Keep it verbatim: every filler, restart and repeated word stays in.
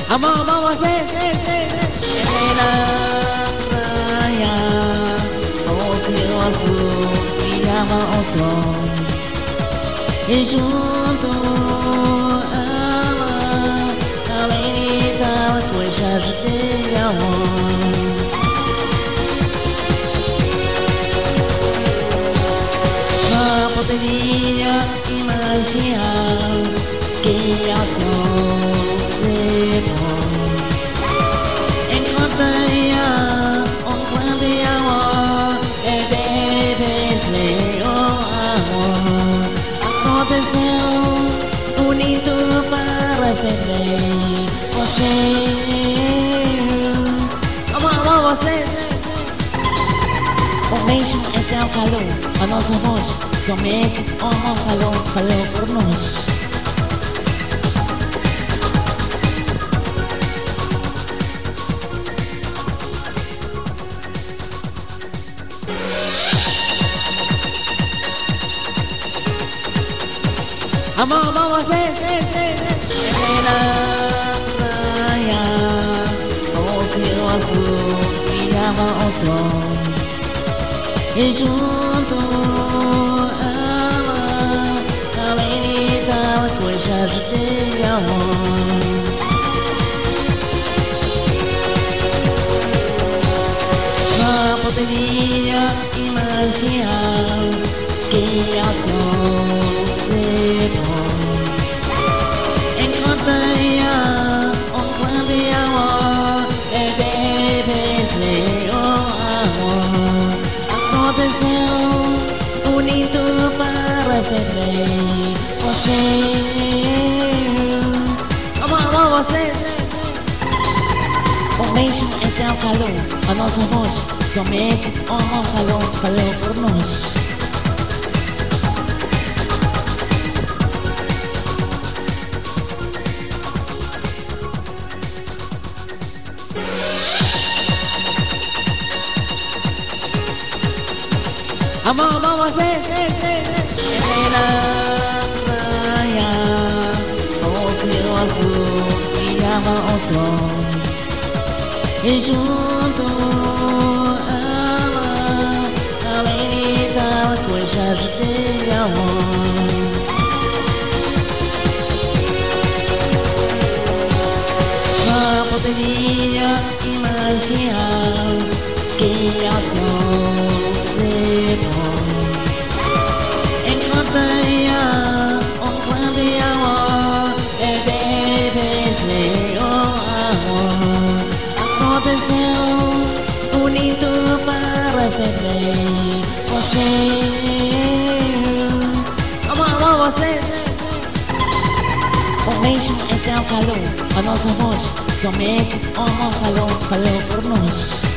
Amor, amor, você, você, você na praia, o céu azul brilhava o sol, e junto a ela, além de tal coisas de amor. Não poderia imaginar que ao sol se põe, encontrei-a um grande amor, e de repente o amor aconteceu, bonito para sempre. Você, amor, amor, você. Um beijo é tão calor, a nossa voz somente o amor falou, falou por nós. Amor, amor, você, você, você na praia, o céu azul brilhava o sol, e junto a ela, além de tal coisas de amor. Não poderia imaginar que ao sol se põe, encontrei-a um grande amor, e de repente o amor aconteceu, bonito para sempre. Você, amor, amor, você. Um beijo é tão calor, a nossa voz somente o amor falou, falou por nós. Amor, amor, você, você, você na praia, o céu azul brilhava o sol, e junto a ela, além de tal coisas de amor. Não poderia imaginar que ao sol se põe, encontrei-a um grande amor, e de repente o amor aconteceu, bonito para sempre. Você, amor, amor, você. Um beijo é tão calor, a nossa voz somente o amor falou, falou por nós.